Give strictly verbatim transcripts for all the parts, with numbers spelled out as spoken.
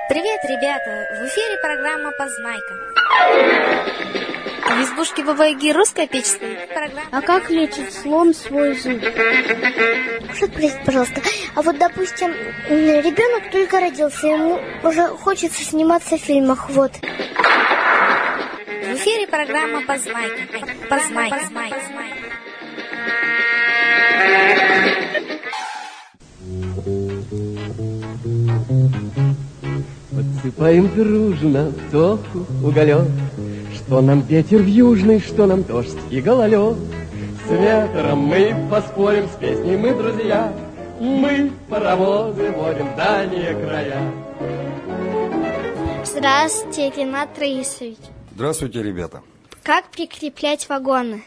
Привет, ребята! В эфире программа «Познайка». В избушке Бабы Яги русская печь стоит. Программа... А как лечит слон свой зуб? Спросите, пожалуйста, а вот, допустим, ребенок только родился, ему уже хочется сниматься в фильмах, вот. В эфире программа «Познайка». Познайка. Познайка. Подсыпаем дружно в топку уголек, что нам ветер в южный, что нам дождь и гололед. С ветром мы поспорим, с песней мы друзья, мы паровозы водим в дальние края. Здравствуйте, Ренат Раисович. Здравствуйте, ребята. Как прикреплять вагоны?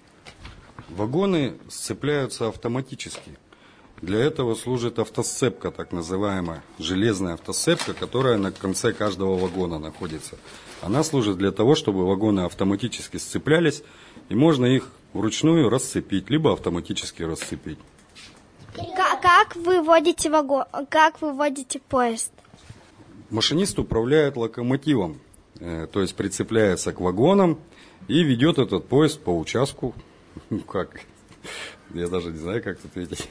Вагоны сцепляются автоматически. Для этого служит автосцепка, так называемая, железная автосцепка, которая на конце каждого вагона находится. Она служит для того, чтобы вагоны автоматически сцеплялись, и можно их вручную расцепить, либо автоматически расцепить. Как, как вы водите вагон, как вы водите поезд? Машинист управляет локомотивом, э, то есть прицепляется к вагонам и ведет этот поезд по участку. Ну как? Я даже не знаю, как ответить.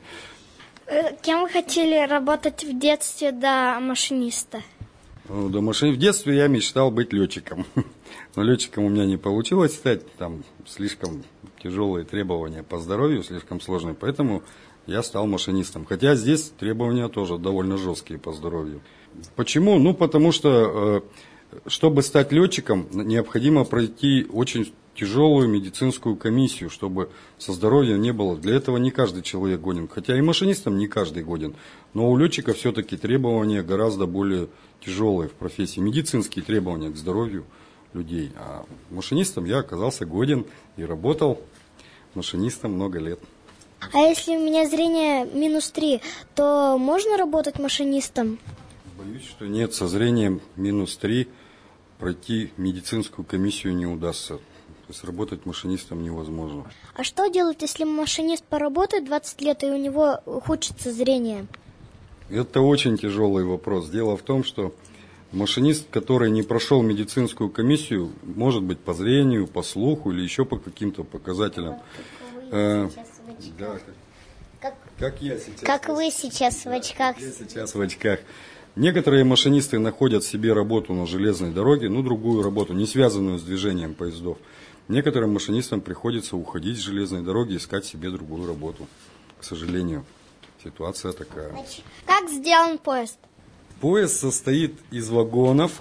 Кем вы хотели работать в детстве до машиниста? Ну, до машин... В детстве я мечтал быть летчиком. Но летчиком у меня не получилось стать. Там слишком тяжелые требования по здоровью, слишком сложные. Поэтому я стал машинистом. Хотя здесь требования тоже довольно жесткие по здоровью. Почему? Ну, потому что, чтобы стать летчиком, необходимо пройти очень тяжелую медицинскую комиссию, чтобы со здоровьем не было. Для этого не каждый человек годен. Хотя и машинистам не каждый годен. Но у летчика все-таки требования гораздо более тяжелые в профессии. Медицинские требования к здоровью людей. А машинистом я оказался годен и работал машинистом много лет. А если у меня зрение минус три, то можно работать машинистом? Боюсь, что нет. Со зрением минус три пройти медицинскую комиссию не удастся. То есть работать машинистом невозможно. А что делать, если машинист поработает двадцать лет и у него ухудшится зрение? Это очень тяжелый вопрос. Дело в том, что машинист, который не прошел медицинскую комиссию, может быть по зрению, по слуху или еще по каким-то показателям. Как, да, как, как, как я сейчас. Как вы сейчас в очках. Я сейчас в очках. Некоторые машинисты находят себе работу на железной дороге, ну другую работу, не связанную с движением поездов. Некоторым машинистам приходится уходить с железной дороги, искать себе другую работу. К сожалению, ситуация такая. Как сделан поезд? Поезд состоит из вагонов,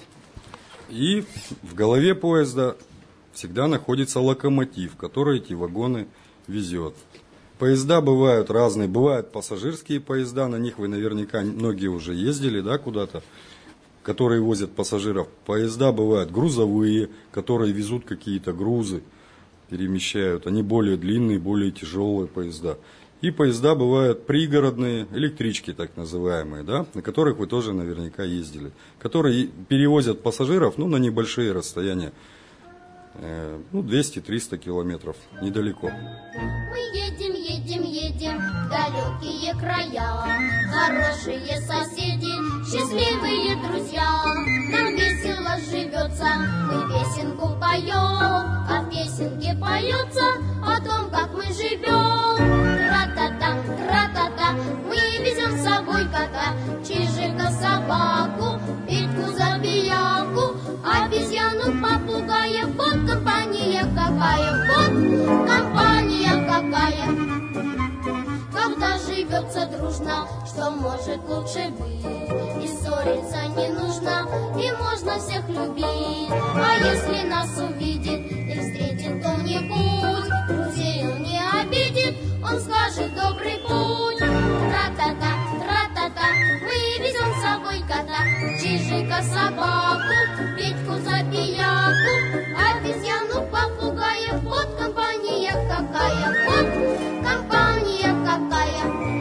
и в голове поезда всегда находится локомотив, который эти вагоны везет. Поезда бывают разные, бывают пассажирские поезда, на них вы наверняка многие уже ездили, да, куда-то, которые возят пассажиров. Поезда бывают грузовые, которые везут какие-то грузы, перемещают. Они более длинные, более тяжелые поезда. И поезда бывают пригородные, электрички так называемые, да, на которых вы тоже наверняка ездили. Которые перевозят пассажиров, ну, на небольшие расстояния, э, ну, двести-триста километров, недалеко. Мы едем, едем, едем в далекие края, хорошие соседи, счастливые друзья. Нам весело живется, мы песенку поем, а в песенке поется о том, как мы живем. Тра-та-та, тра-та-та, мы везем с собой кота, чижика, собаку, Петьку, забияку, обезьяну, попугая. Вот компания какая, вот компания какая. Когда живется дружно, что может лучше быть? И ссориться не нужно, и можно всех любить. А если нас увидит и встретит кто-нибудь, друзей он не обидит, он скажет добрый путь. Тра-та-та, тра-та-та, мы везем с собой кота, чижика, собаку, Петьку, забияку, обезьяну, попугая. Вот компания какая, вот компания какая.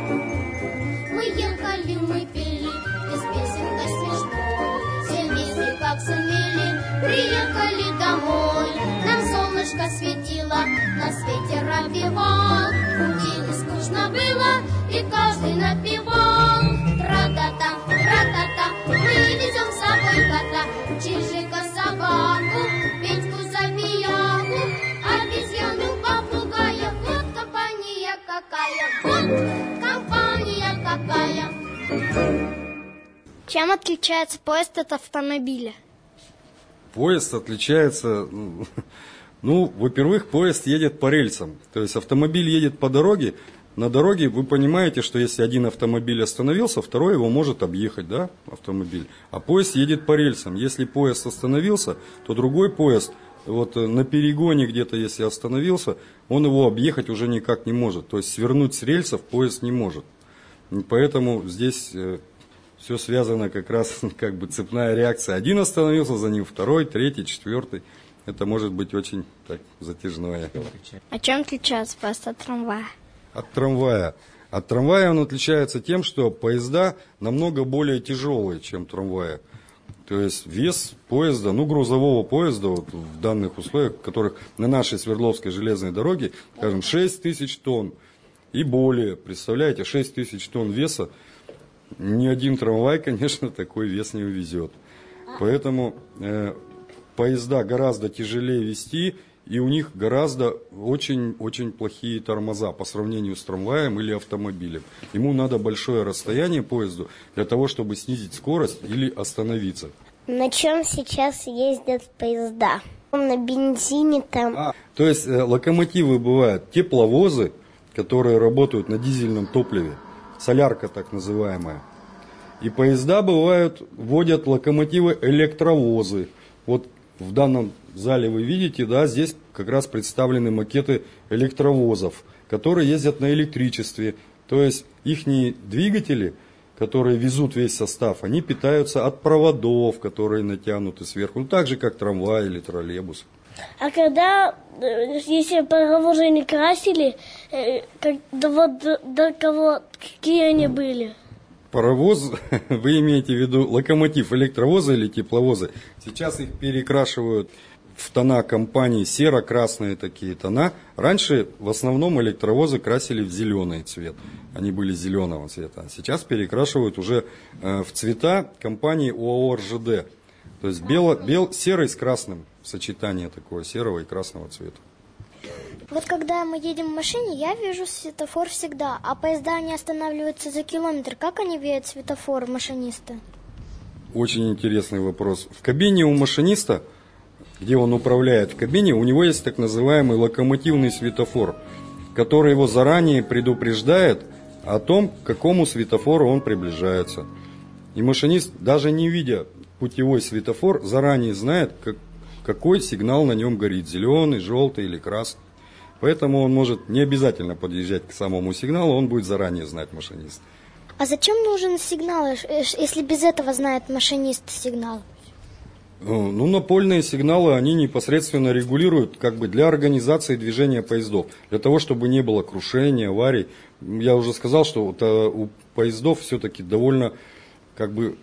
Мы ехали, мы пели, без песенкой смешной, все вместе как сумели, приехали домой. Нам солнышко светило, на ветер обвивал, пути не скучно было, и каждый напевал. Тра-та-та, тра-та-та, мы везем Чем отличается поезд от автомобиля? Поезд отличается, ну, во-первых, поезд едет по рельсам. То есть автомобиль едет по дороге. На дороге вы понимаете, что если один автомобиль остановился, второй его может объехать, да, автомобиль. А поезд едет по рельсам. Если поезд остановился, то другой поезд, вот на перегоне где-то, если остановился, он его объехать уже никак не может. То есть свернуть с рельсов поезд не может. Поэтому здесь все связано как раз, как бы цепная реакция. Один остановился, за ним второй, третий, четвертый. Это может быть очень так затяжное. А чем отличается поезд от трамвая? От трамвая. От трамвая он отличается тем, что поезда намного более тяжелые, чем трамваи. То есть вес поезда, ну грузового поезда вот, в данных условиях, которых на нашей Свердловской железной дороге, скажем, шесть тысяч тонн и более. Представляете, шесть тысяч тонн веса, ни один трамвай, конечно, такой вес не увезет. Поэтому э, поезда гораздо тяжелее вести, и у них гораздо очень-очень плохие тормоза по сравнению с трамваем или автомобилем. Ему надо большое расстояние поезду для того, чтобы снизить скорость или остановиться. На чем сейчас ездят поезда? На бензине там. А, то есть э, локомотивы бывают, тепловозы, которые работают на дизельном топливе, солярка так называемая. И поезда бывают, водят локомотивы электровозы. Вот в данном зале вы видите, да, здесь как раз представлены макеты электровозов, которые ездят на электричестве. То есть их двигатели, которые везут весь состав, они питаются от проводов, которые натянуты сверху, ну, так же, как трамвай или троллейбус. А когда, если паровозы не красили, как, да вот до, до кого, какие они были? Паровоз, вы имеете в виду локомотив, электровозы или тепловозы? Сейчас их перекрашивают в тона компании, серо-красные такие тона. Раньше в основном электровозы красили в зеленый цвет. Они были зеленого цвета. А сейчас перекрашивают уже в цвета компании ОАО эр жэ дэ. То есть бело, бел, серый с красным. Сочетание такое серого и красного цвета. Вот когда мы едем в машине, я вижу светофор всегда, а поезда не останавливаются за километр. Как они видят светофор машиниста? Очень интересный вопрос. В кабине у машиниста, где он управляет в кабине, у него есть так называемый локомотивный светофор, который его заранее предупреждает о том, к какому светофору он приближается. И машинист, даже не видя путевой светофор, заранее знает, как, какой сигнал на нем горит, зеленый, желтый или красный. Поэтому он может не обязательно подъезжать к самому сигналу, он будет заранее знать машинист. А зачем нужен сигнал, если без этого знает машинист сигнал? Ну, напольные сигналы, они непосредственно регулируют как бы для организации движения поездов. Для того, чтобы не было крушения, аварий. Я уже сказал, что вот, а, у поездов все-таки довольно как бы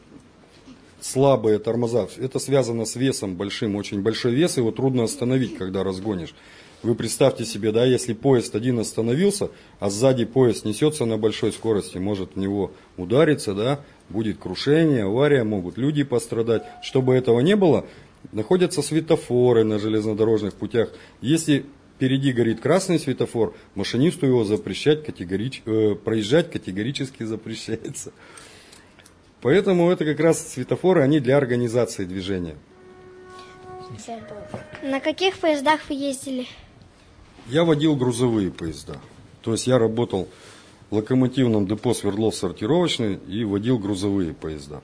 слабые тормоза. Это связано с весом большим, очень большой вес, его трудно остановить, когда разгонишь. Вы представьте себе, да, если поезд один остановился, а сзади поезд несется на большой скорости, может в него удариться, да, будет крушение, авария, могут люди пострадать. Чтобы этого не было, находятся светофоры на железнодорожных путях. Если впереди горит красный светофор, машинисту его запрещать категорич... э, проезжать категорически запрещается. Поэтому это как раз светофоры, они для организации движения. На каких поездах вы ездили? Я водил грузовые поезда. То есть я работал в локомотивном депо Свердлов-сортировочный и водил грузовые поезда.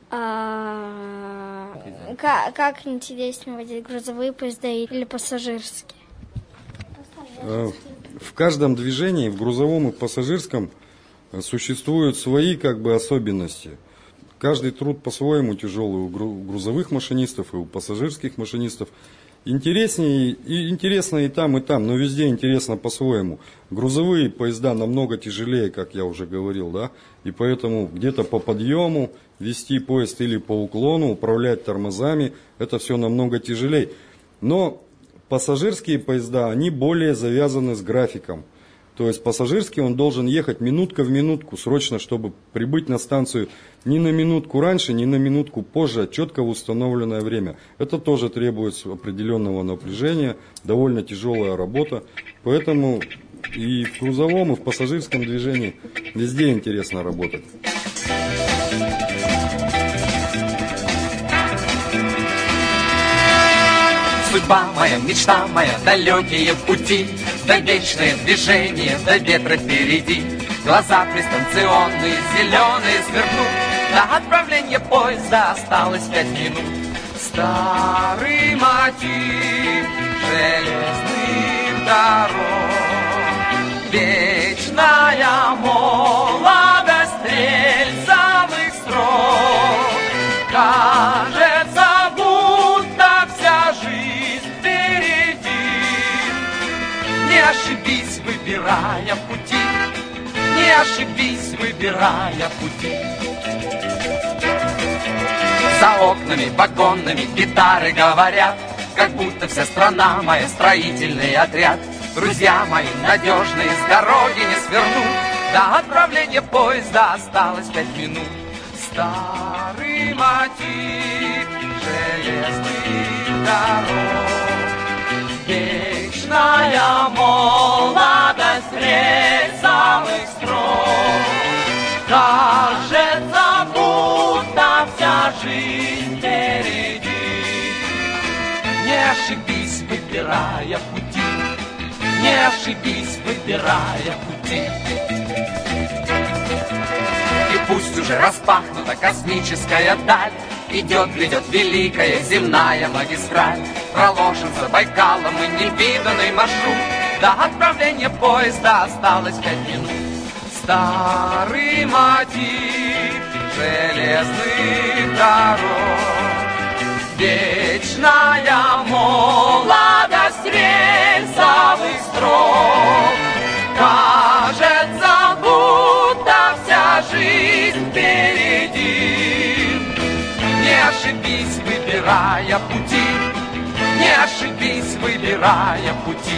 А как, как интереснее водить грузовые поезда или пассажирские? В каждом движении, в грузовом и пассажирском, существуют свои как бы особенности. Каждый труд по-своему тяжелый у грузовых машинистов и у пассажирских машинистов. Интереснее, и интересно и там, и там, но везде интересно по-своему. Грузовые поезда намного тяжелее, как я уже говорил, да, и поэтому где-то по подъему вести поезд или по уклону, управлять тормозами, это все намного тяжелее. Но пассажирские поезда, они более завязаны с графиком. То есть пассажирский он должен ехать минутка в минутку, срочно, чтобы прибыть на станцию ни на минутку раньше, ни на минутку позже, а четко в установленное время. Это тоже требует определенного напряжения, довольно тяжелая работа. Поэтому и в грузовом, и в пассажирском движении везде интересно работать. Судьба моя, мечта моя, далекие пути, да вечное движение, да ветра впереди. Глаза пристанционные, зеленые сверкнут, до отправления поезда осталось пять минут. Старый мотив железных дорог, вечная молодость рельсовых строк. Кажется, будто вся жизнь впереди. Не ошибись, выбирая пути, не ошибись, выбирая пути. За окнами, вагонами гитары говорят, как будто вся страна моя строительный отряд. Друзья мои надежные, с дороги не свернут, до отправления поезда осталось пять минут. Старый мотив железных дорог, вечная молодость рельсовых строк. Кажется, будто вся жизнь впереди. Не ошибись, выбирая пути, не ошибись, выбирая пути. И пусть уже распахнута космическая даль, идет, грядет великая земная магистраль. Проложен за Байкалом и невиданный маршрут, до отправления поезда осталось пять минут. Старый мотив железных дорог, вечная молодость рельсовых строк. Кажется, будто вся жизнь впереди. Не ошибись, выбирая пути, не ошибись, выбирая пути.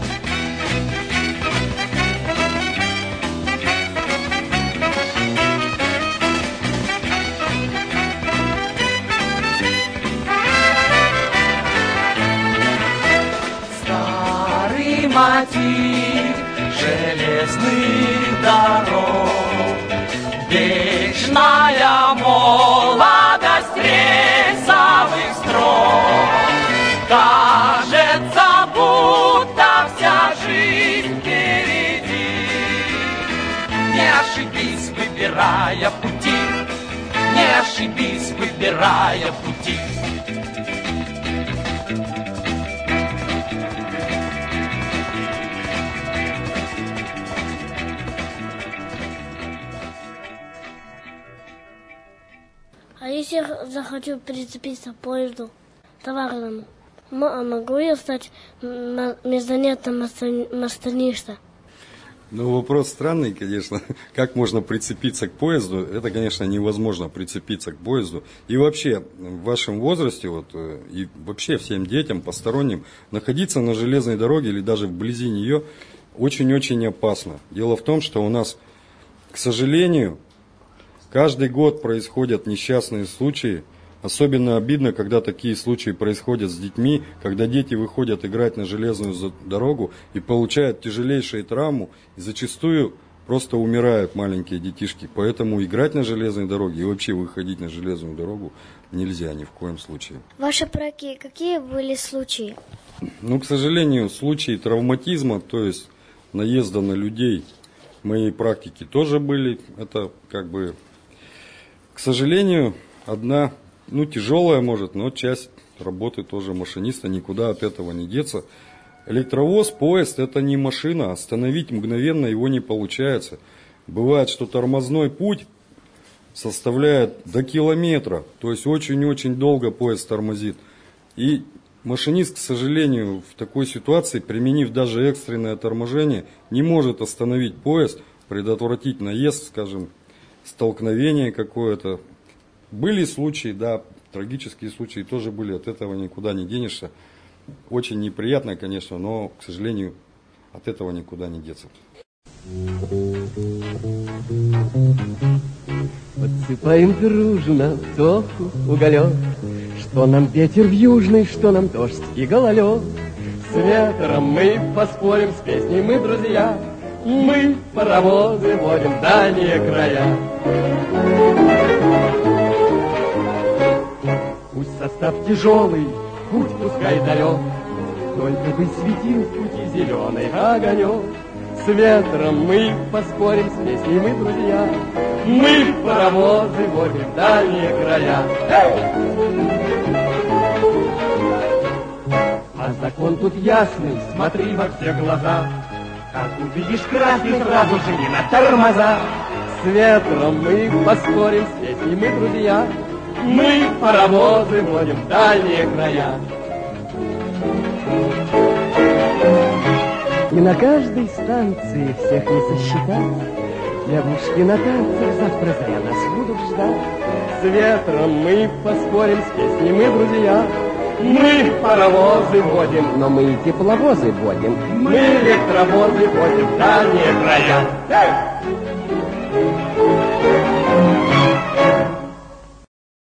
Старый мотив железных дорог, вечная молодость рельсовых строк. Кажется, будто вся жизнь впереди. Не ошибись, выбирая пути, не ошибись, выбирая пути. А если я захочу прицепиться к поезду товарному, могу я стать международным машинистом? Ну, вопрос странный, конечно. Как можно прицепиться к поезду? Это, конечно, невозможно прицепиться к поезду. И вообще, в вашем возрасте, вот, и вообще всем детям, посторонним, находиться на железной дороге или даже вблизи нее очень-очень опасно. Дело в том, что у нас, к сожалению, каждый год происходят несчастные случаи. Особенно обидно, когда такие случаи происходят с детьми, когда дети выходят играть на железную дорогу и получают тяжелейшие травмы, и зачастую просто умирают маленькие детишки. Поэтому играть на железной дороге и вообще выходить на железную дорогу нельзя ни в коем случае. Ваши браки, какие были случаи? Ну, к сожалению, случаи травматизма, то есть наезда на людей, в моей практике тоже были. Это как бы, к сожалению, одна... Ну, тяжелая, может, но часть работы тоже машиниста, никуда от этого не деться. Электровоз, поезд – это не машина, остановить мгновенно его не получается. Бывает, что тормозной путь составляет до километра, то есть очень-очень долго поезд тормозит. И машинист, к сожалению, в такой ситуации, применив даже экстренное торможение, не может остановить поезд, предотвратить наезд, скажем, столкновение какое-то. Были случаи, да, трагические случаи тоже были, от этого никуда не денешься. Очень неприятно, конечно, но, к сожалению, от этого никуда не деться. Подсыпаем дружно в топку уголек, что нам ветер в южный, что нам дождь и гололед. С ветром мы поспорим, с песней мы друзья, мы паровозы водим в дальние края. состав тяжелый, путь пускай далек, только бы светил в пути зеленый огонек. С ветром мы поспорим, с песней мы друзья, мы паровозы водим в дальние края. А закон тут ясный, смотри во все глаза, как увидишь красный, сразу же не на тормоза. С ветром мы поспорим, с песней мы друзья, мы паровозы водим в дальние края. И на каждой станции всех не сосчитать, девушки на танцах завтра зря нас будут ждать. С ветром мы поспорим, с песней мы друзья, мы паровозы водим, но мы и тепловозы водим, мы электровозы водим в дальние края.